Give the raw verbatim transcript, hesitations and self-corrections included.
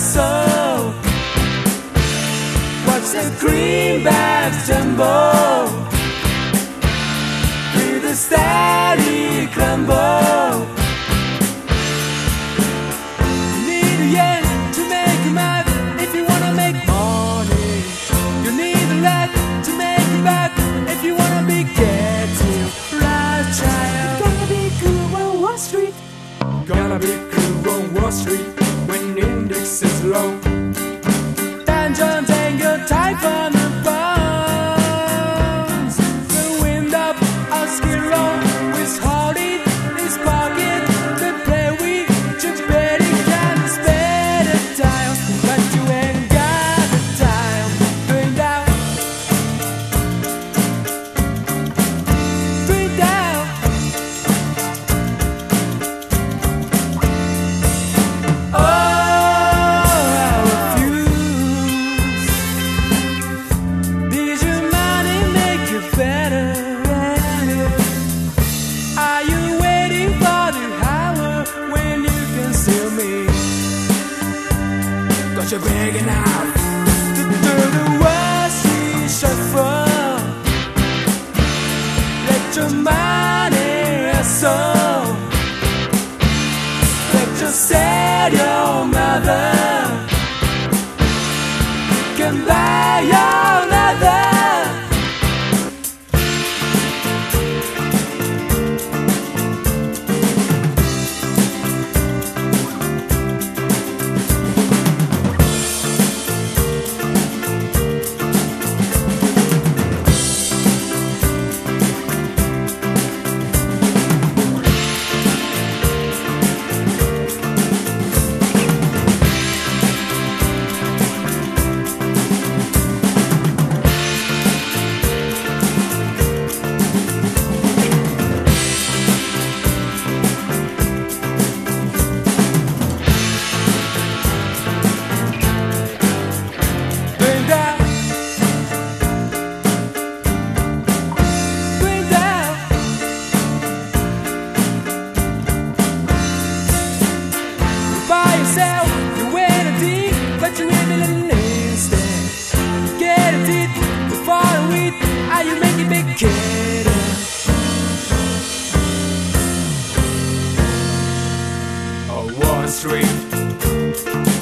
soul. Watch the greenbacks tumble, feel the steady crumble. You need a yen to make a map if you wanna make money. You need a lot to make it back if you wanna be getting right, child. Gonna be cool on Wall Street. Gonna be cool on Wall Street when index is low. Dan Jones ain't got time for the bones. The wind up our Skid Row with Hardy in his pocket. The play we just barely can spare the time, but you ain't got the time. Going down, going down. Oh, I refuse. Did your money make you better? Are you waiting for the hour when you can see me? 'Cause you're big enough to do the worst we shuffle. Let your money soul. Let your said your mother can buy your leather. Going down, going down. By yourself, you win a deep, but you win in an instant. Get a teeth before the wheat, how you make it big kid. Oh, Wall Street.